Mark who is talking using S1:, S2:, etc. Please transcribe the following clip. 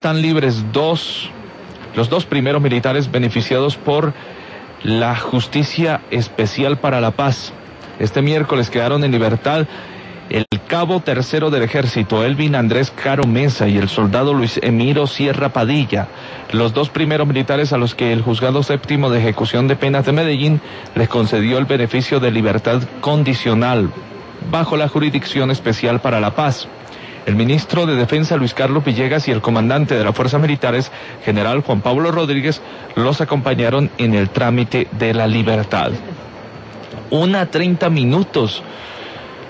S1: Están libres los dos primeros militares beneficiados por la Justicia Especial para la Paz. Este miércoles quedaron en libertad el cabo tercero del ejército, Elvin Andrés Caro Mesa, y el soldado Luis Emiro Sierra Padilla, los dos primeros militares a los que el Juzgado Séptimo de Ejecución de Penas de Medellín les concedió el beneficio de libertad condicional bajo la Jurisdicción Especial para la Paz. El ministro de Defensa Luis Carlos Villegas y el comandante de las Fuerzas Militares, general Juan Pablo Rodríguez, los acompañaron en el trámite de la libertad. 1:30